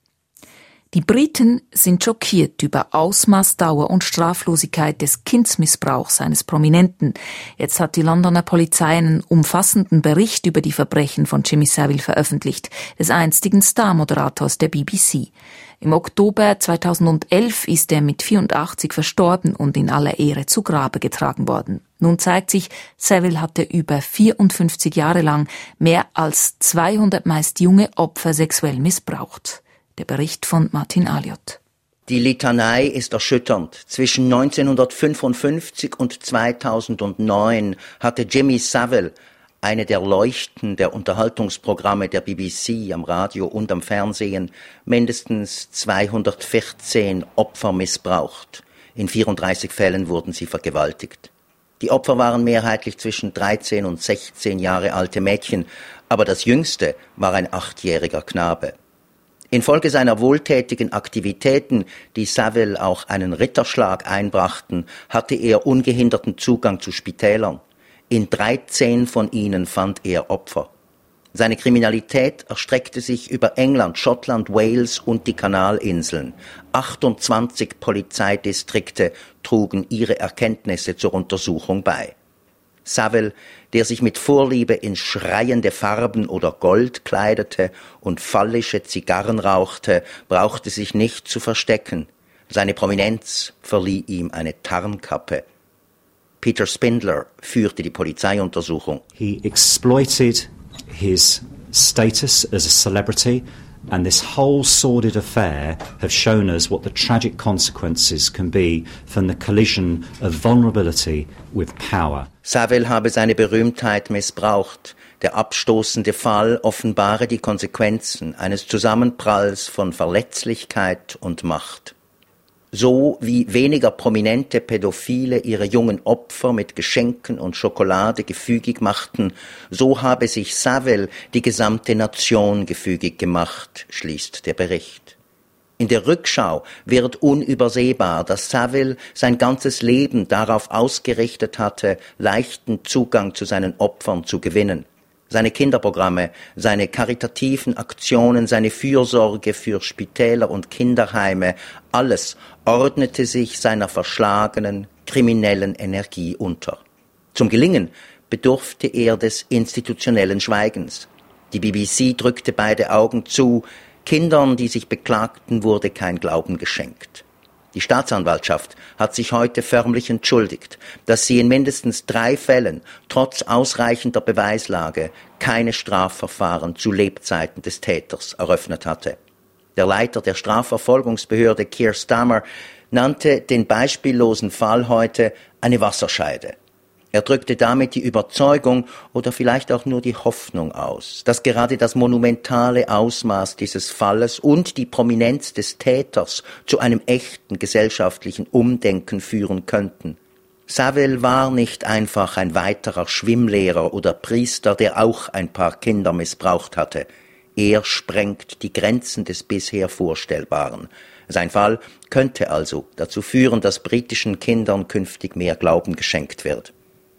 Die Briten sind schockiert über Ausmaß, Dauer und Straflosigkeit des Kindsmissbrauchs eines Prominenten. Jetzt hat die Londoner Polizei einen umfassenden Bericht über die Verbrechen von Jimmy Savile veröffentlicht, des einstigen Star-Moderators der B B C. Im Oktober zweitausendelf ist er mit vierundachtzig verstorben und in aller Ehre zu Grabe getragen worden. Nun zeigt sich, Savile hatte über vierundfünfzig Jahre lang mehr als zweihundert meist junge Opfer sexuell missbraucht. Der Bericht von Martin Aliot. Die Litanei ist erschütternd. Zwischen neunzehnhundertfünfundfünfzig und zweitausendneun hatte Jimmy Savile, eine der Leuchten der Unterhaltungsprogramme der B B C am Radio und am Fernsehen, mindestens zweihundertvierzehn Opfer missbraucht. In vierunddreißig Fällen wurden sie vergewaltigt. Die Opfer waren mehrheitlich zwischen dreizehn und sechzehn Jahre alte Mädchen, aber das jüngste war ein achtjähriger Knabe. Infolge seiner wohltätigen Aktivitäten, die Savile auch einen Ritterschlag einbrachten, hatte er ungehinderten Zugang zu Spitälern. In dreizehn von ihnen fand er Opfer. Seine Kriminalität erstreckte sich über England, Schottland, Wales und die Kanalinseln. achtundzwanzig Polizeidistrikte trugen ihre Erkenntnisse zur Untersuchung bei. Savile, der sich mit Vorliebe in schreiende Farben oder Gold kleidete und phallische Zigarren rauchte, brauchte sich nicht zu verstecken. Seine Prominenz verlieh ihm eine Tarnkappe. Peter Spindler führte die Polizeiuntersuchung. He exploited his status as a celebrity, and this whole sordid affair have shown us what the tragic consequences can be from the collision of vulnerability with power. Savile habe seine Berühmtheit missbraucht. Der abstoßende Fall offenbare die Konsequenzen eines Zusammenpralls von Verletzlichkeit und Macht. So wie weniger prominente Pädophile ihre jungen Opfer mit Geschenken und Schokolade gefügig machten, so habe sich Savile die gesamte Nation gefügig gemacht, schließt der Bericht. In der Rückschau wird unübersehbar, dass Savile sein ganzes Leben darauf ausgerichtet hatte, leichten Zugang zu seinen Opfern zu gewinnen. Seine Kinderprogramme, seine karitativen Aktionen, seine Fürsorge für Spitäler und Kinderheime, alles ordnete sich seiner verschlagenen, kriminellen Energie unter. Zum Gelingen bedurfte er des institutionellen Schweigens. Die B B C drückte beide Augen zu, Kindern, die sich beklagten, wurde kein Glauben geschenkt. Die Staatsanwaltschaft hat sich heute förmlich entschuldigt, dass sie in mindestens drei Fällen trotz ausreichender Beweislage keine Strafverfahren zu Lebzeiten des Täters eröffnet hatte. Der Leiter der Strafverfolgungsbehörde Keir Starmer nannte den beispiellosen Fall heute eine Wasserscheide. Er drückte damit die Überzeugung oder vielleicht auch nur die Hoffnung aus, dass gerade das monumentale Ausmaß dieses Falles und die Prominenz des Täters zu einem echten gesellschaftlichen Umdenken führen könnten. Saville war nicht einfach ein weiterer Schwimmlehrer oder Priester, der auch ein paar Kinder missbraucht hatte. Er sprengt die Grenzen des bisher Vorstellbaren. Sein Fall könnte also dazu führen, dass britischen Kindern künftig mehr Glauben geschenkt wird.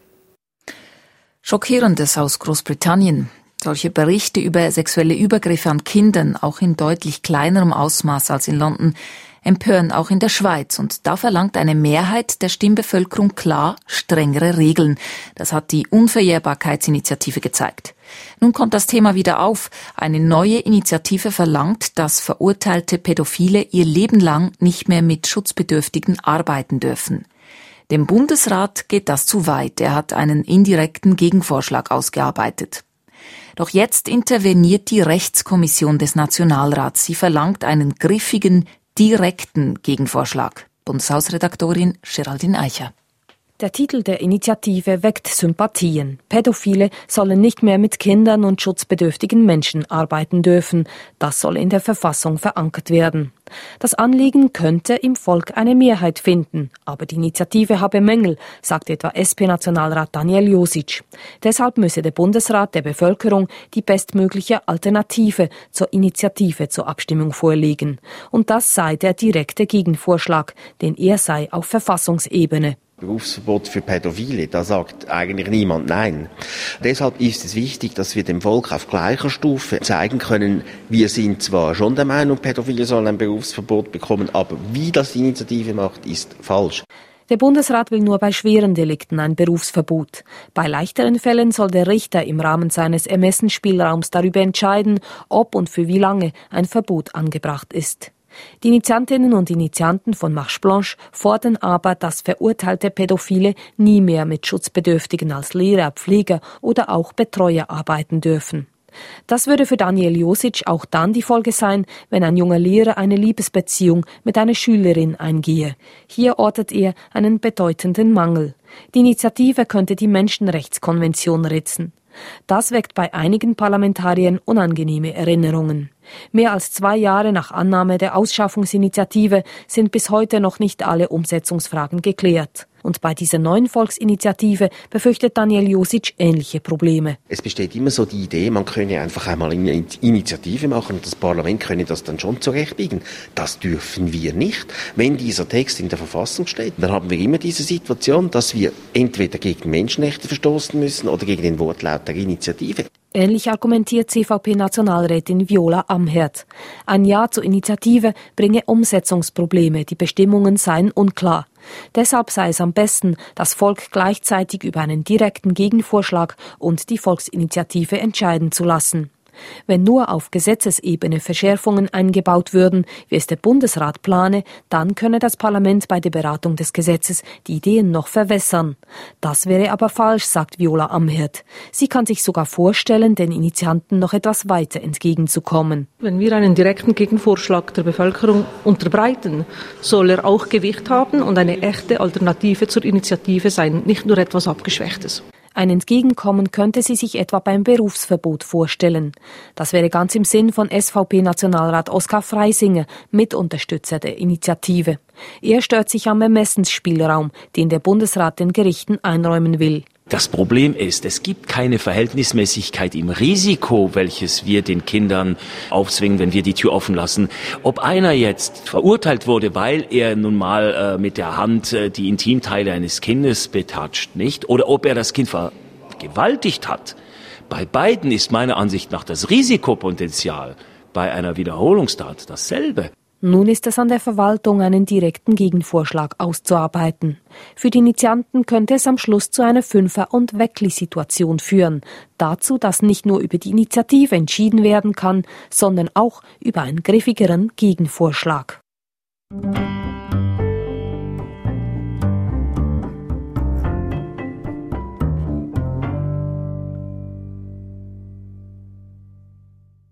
Schockierendes aus Großbritannien. Solche Berichte über sexuelle Übergriffe an Kindern, auch in deutlich kleinerem Ausmaß als in London, empören auch in der Schweiz. Und da verlangt eine Mehrheit der Stimmbevölkerung klar strengere Regeln. Das hat die Unverjährbarkeitsinitiative gezeigt. Nun kommt das Thema wieder auf. Eine neue Initiative verlangt, dass verurteilte Pädophile ihr Leben lang nicht mehr mit Schutzbedürftigen arbeiten dürfen. Dem Bundesrat geht das zu weit. Er hat einen indirekten Gegenvorschlag ausgearbeitet. Doch jetzt interveniert die Rechtskommission des Nationalrats. Sie verlangt einen griffigen, direkten Gegenvorschlag. Bundeshausredaktorin Geraldine Eicher. Der Titel der Initiative weckt Sympathien. Pädophile sollen nicht mehr mit Kindern und schutzbedürftigen Menschen arbeiten dürfen. Das soll in der Verfassung verankert werden. Das Anliegen könnte im Volk eine Mehrheit finden. Aber die Initiative habe Mängel, sagt etwa S P-Nationalrat Daniel Josic. Deshalb müsse der Bundesrat der Bevölkerung die bestmögliche Alternative zur Initiative zur Abstimmung vorlegen. Und das sei der direkte Gegenvorschlag, denn er sei auf Verfassungsebene. Berufsverbot für Pädophile, da sagt eigentlich niemand Nein. Deshalb ist es wichtig, dass wir dem Volk auf gleicher Stufe zeigen können, wir sind zwar schon der Meinung, Pädophile sollen ein Berufsverbot bekommen, aber wie das die Initiative macht, ist falsch. Der Bundesrat will nur bei schweren Delikten ein Berufsverbot. Bei leichteren Fällen soll der Richter im Rahmen seines Ermessensspielraums darüber entscheiden, ob und für wie lange ein Verbot angebracht ist. Die Initiantinnen und Initianten von Marche Blanche fordern aber, dass verurteilte Pädophile nie mehr mit Schutzbedürftigen als Lehrer, Pfleger oder auch Betreuer arbeiten dürfen. Das würde für Daniel Josic auch dann die Folge sein, wenn ein junger Lehrer eine Liebesbeziehung mit einer Schülerin eingehe. Hier ortet er einen bedeutenden Mangel. Die Initiative könnte die Menschenrechtskonvention ritzen. Das weckt bei einigen Parlamentariern unangenehme Erinnerungen. Mehr als zwei Jahre nach Annahme der Ausschaffungsinitiative sind bis heute noch nicht alle Umsetzungsfragen geklärt. Und bei dieser neuen Volksinitiative befürchtet Daniel Josic ähnliche Probleme. Es besteht immer so die Idee, man könne einfach einmal eine Initiative machen und das Parlament könne das dann schon zurechtbiegen. Das dürfen wir nicht. Wenn dieser Text in der Verfassung steht, dann haben wir immer diese Situation, dass wir entweder gegen Menschenrechte verstoßen müssen oder gegen den Wortlaut der Initiative. Ähnlich argumentiert C V P-Nationalrätin Viola Amherd. Ein Ja zur Initiative bringe Umsetzungsprobleme, die Bestimmungen seien unklar. Deshalb sei es am besten, das Volk gleichzeitig über einen direkten Gegenvorschlag und die Volksinitiative entscheiden zu lassen. Wenn nur auf Gesetzesebene Verschärfungen eingebaut würden, wie es der Bundesrat plane, dann könne das Parlament bei der Beratung des Gesetzes die Ideen noch verwässern. Das wäre aber falsch, sagt Viola Amherd. Sie kann sich sogar vorstellen, den Initianten noch etwas weiter entgegenzukommen. Wenn wir einen direkten Gegenvorschlag der Bevölkerung unterbreiten, soll er auch Gewicht haben und eine echte Alternative zur Initiative sein, nicht nur etwas Abgeschwächtes. Ein Entgegenkommen könnte sie sich etwa beim Berufsverbot vorstellen. Das wäre ganz im Sinn von S V P-Nationalrat Oskar Freisinger, Mitunterstützer der Initiative. Er stört sich am Ermessensspielraum, den der Bundesrat den Gerichten einräumen will. Das Problem ist, es gibt keine Verhältnismäßigkeit im Risiko, welches wir den Kindern aufzwingen, wenn wir die Tür offen lassen. Ob einer jetzt verurteilt wurde, weil er nun mal äh, mit der Hand äh, die Intimteile eines Kindes betatscht, nicht? Oder ob er das Kind vergewaltigt hat. Bei beiden ist meiner Ansicht nach das Risikopotenzial bei einer Wiederholungstat dasselbe. Nun ist es an der Verwaltung, einen direkten Gegenvorschlag auszuarbeiten. Für die Initianten könnte es am Schluss zu einer Fünfer- und Weckli-Situation führen. Dazu, dass nicht nur über die Initiative entschieden werden kann, sondern auch über einen griffigeren Gegenvorschlag.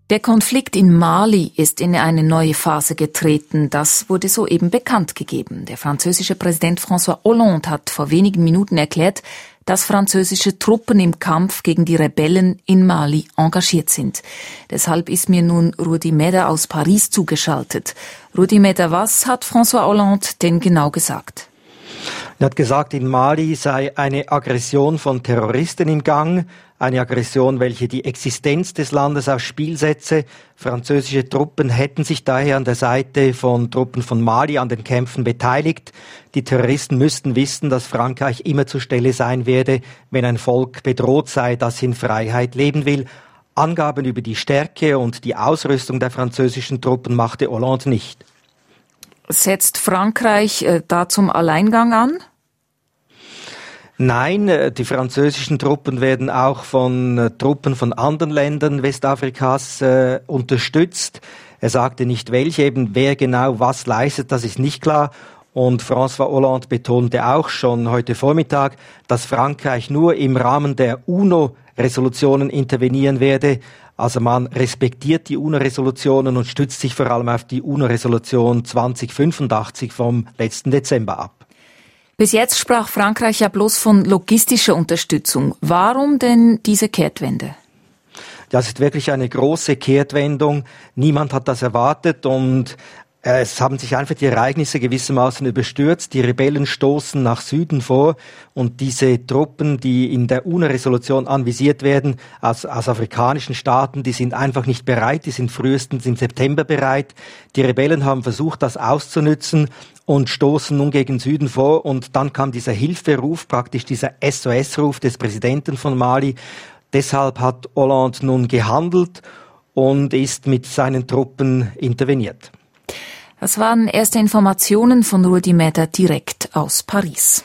Der Konflikt in Mali ist in eine neue Phase getreten. Das wurde soeben bekannt gegeben. Der französische Präsident François Hollande hat vor wenigen Minuten erklärt, dass französische Truppen im Kampf gegen die Rebellen in Mali engagiert sind. Deshalb ist mir nun Rudi Meder aus Paris zugeschaltet. Rudi Meder, was hat François Hollande denn genau gesagt? Er hat gesagt, in Mali sei eine Aggression von Terroristen im Gang, eine Aggression, welche die Existenz des Landes aufs Spiel setze. Französische Truppen hätten sich daher an der Seite von Truppen von Mali an den Kämpfen beteiligt. Die Terroristen müssten wissen, dass Frankreich immer zur Stelle sein werde, wenn ein Volk bedroht sei, das in Freiheit leben will. Angaben über die Stärke und die Ausrüstung der französischen Truppen machte Hollande nicht. Setzt Frankreich äh, da zum Alleingang an? Nein, die französischen Truppen werden auch von äh, Truppen von anderen Ländern Westafrikas äh, unterstützt. Er sagte nicht welche, eben wer genau was leistet, das ist nicht klar. Und François Hollande betonte auch schon heute Vormittag, dass Frankreich nur im Rahmen der UNO-Resolutionen intervenieren werde. Also man respektiert die UNO-Resolutionen und stützt sich vor allem auf die UNO-Resolution zwanzig fünfundachtzig vom letzten Dezember ab. Bis jetzt sprach Frankreich ja bloß von logistischer Unterstützung. Warum denn diese Kehrtwende? Das ist wirklich eine große Kehrtwendung. Niemand hat das erwartet und es haben sich einfach die Ereignisse gewissermaßen überstürzt. Die Rebellen stoßen nach Süden vor und diese Truppen, die in der UNO-Resolution anvisiert werden, aus, aus afrikanischen Staaten, die sind einfach nicht bereit, die sind frühestens im September bereit. Die Rebellen haben versucht, das auszunützen und stoßen nun gegen Süden vor und dann kam dieser Hilferuf, praktisch dieser S O S-Ruf des Präsidenten von Mali. Deshalb hat Hollande nun gehandelt und ist mit seinen Truppen interveniert. Das waren erste Informationen von Rudi Meder direkt aus Paris.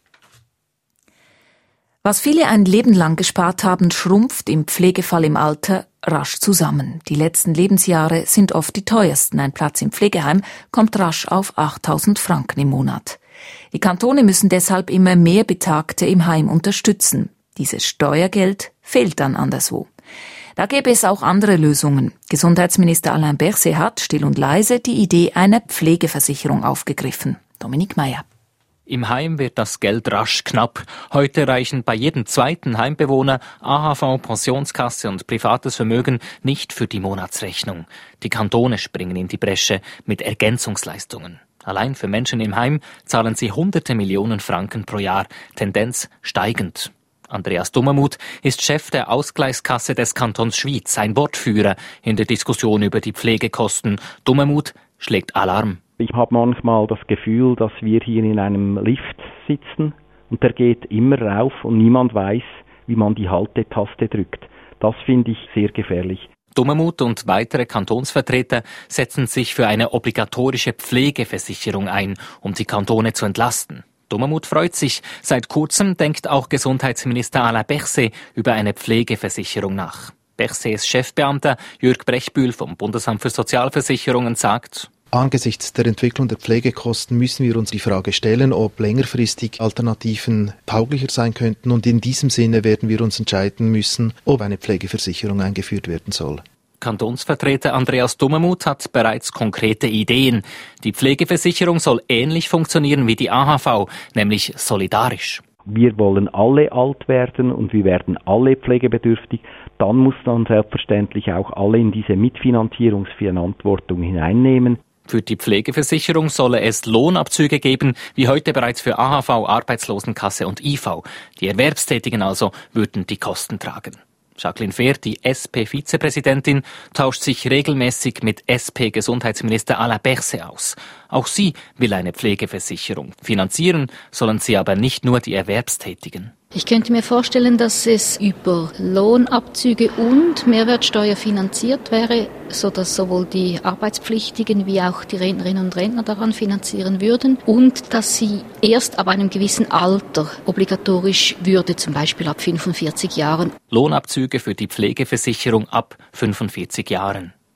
Was viele ein Leben lang gespart haben, schrumpft im Pflegefall im Alter rasch zusammen. Die letzten Lebensjahre sind oft die teuersten. Ein Platz im Pflegeheim kommt rasch auf achttausend Franken im Monat. Die Kantone müssen deshalb immer mehr Betagte im Heim unterstützen. Dieses Steuergeld fehlt dann anderswo. Da gäbe es auch andere Lösungen. Gesundheitsminister Alain Berset hat still und leise die Idee einer Pflegeversicherung aufgegriffen. Dominik Meyer. Im Heim wird das Geld rasch knapp. Heute reichen bei jedem zweiten Heimbewohner A H V, Pensionskasse und privates Vermögen nicht für die Monatsrechnung. Die Kantone springen in die Bresche mit Ergänzungsleistungen. Allein für Menschen im Heim zahlen sie hunderte Millionen Franken pro Jahr, Tendenz steigend. Andreas Dummermuth ist Chef der Ausgleichskasse des Kantons Schwyz, ein Wortführer in der Diskussion über die Pflegekosten. Dummermuth schlägt Alarm. Ich habe manchmal das Gefühl, dass wir hier in einem Lift sitzen und der geht immer rauf und niemand weiß, wie man die Haltetaste drückt. Das finde ich sehr gefährlich. Dummermuth und weitere Kantonsvertreter setzen sich für eine obligatorische Pflegeversicherung ein, um die Kantone zu entlasten. Dummermuth freut sich. Seit kurzem denkt auch Gesundheitsminister Alain Berset über eine Pflegeversicherung nach. Bersets Chefbeamter Jürg Brechbühl vom Bundesamt für Sozialversicherungen sagt: Angesichts der Entwicklung der Pflegekosten müssen wir uns die Frage stellen, ob längerfristig Alternativen tauglicher sein könnten. Und in diesem Sinne werden wir uns entscheiden müssen, ob eine Pflegeversicherung eingeführt werden soll. Kantonsvertreter Andreas Dummermuth hat bereits konkrete Ideen. Die Pflegeversicherung soll ähnlich funktionieren wie die A H V, nämlich solidarisch. Wir wollen alle alt werden und wir werden alle pflegebedürftig. Dann muss man selbstverständlich auch alle in diese Mitfinanzierungsverantwortung hineinnehmen. Für die Pflegeversicherung solle es Lohnabzüge geben, wie heute bereits für A H V, Arbeitslosenkasse und I V. Die Erwerbstätigen also würden die Kosten tragen. Jacqueline Fehr, die S P-Vizepräsidentin, tauscht sich regelmäßig mit S P-Gesundheitsminister Alain Berset aus. Auch sie will eine Pflegeversicherung. Finanzieren sollen sie aber nicht nur die Erwerbstätigen. Ich könnte mir vorstellen, dass es über Lohnabzüge und Mehrwertsteuer finanziert wäre, sodass sowohl die Arbeitspflichtigen wie auch die Rentnerinnen und Rentner daran finanzieren würden und dass sie erst ab einem gewissen Alter obligatorisch würde, zum Beispiel ab fünfundvierzig Jahren. Lohnabzüge für die Pflegeversicherung ab fünfundvierzig Jahren.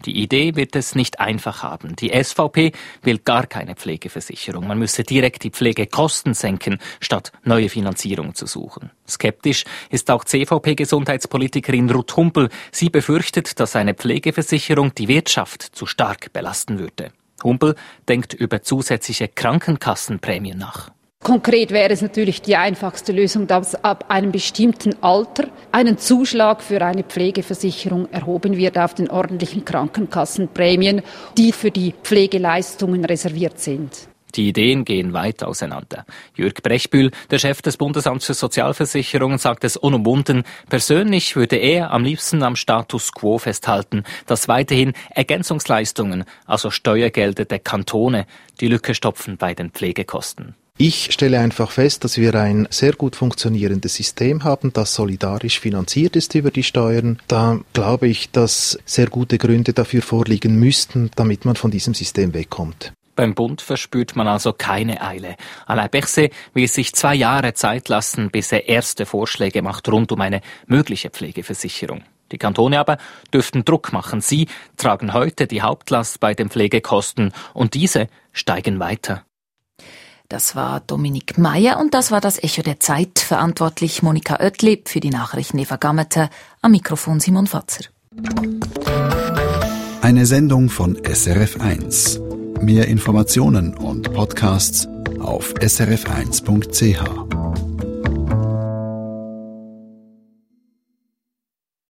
Die Idee wird es nicht einfach haben. Die S V P will gar keine Pflegeversicherung. Man müsse direkt die Pflegekosten senken, statt neue Finanzierung zu suchen. Skeptisch ist auch C V P-Gesundheitspolitikerin Ruth Humpel. Sie befürchtet, dass eine Pflegeversicherung die Wirtschaft zu stark belasten würde. Humpel denkt über zusätzliche Krankenkassenprämien nach. Konkret wäre es natürlich die einfachste Lösung, dass ab einem bestimmten Alter einen Zuschlag für eine Pflegeversicherung erhoben wird auf den ordentlichen Krankenkassenprämien, die für die Pflegeleistungen reserviert sind. Die Ideen gehen weit auseinander. Jürg Brechbühl, der Chef des Bundesamts für Sozialversicherungen, sagt es unumwunden, persönlich würde er am liebsten am Status quo festhalten, dass weiterhin Ergänzungsleistungen, also Steuergelder der Kantone, die Lücke stopfen bei den Pflegekosten. Ich stelle einfach fest, dass wir ein sehr gut funktionierendes System haben, das solidarisch finanziert ist über die Steuern. Da glaube ich, dass sehr gute Gründe dafür vorliegen müssten, damit man von diesem System wegkommt. Beim Bund verspürt man also keine Eile. Alain Berset will sich zwei Jahre Zeit lassen, bis er erste Vorschläge macht rund um eine mögliche Pflegeversicherung. Die Kantone aber dürften Druck machen. Sie tragen heute die Hauptlast bei den Pflegekosten und diese steigen weiter. Das war Dominik Meyer und das war das Echo der Zeit. Verantwortlich Monika Oetli, für die Nachrichten Eva Gammeter, am Mikrofon Simon Fatzer. Eine Sendung von S R F eins. Mehr Informationen und Podcasts auf s r f eins punkt c h.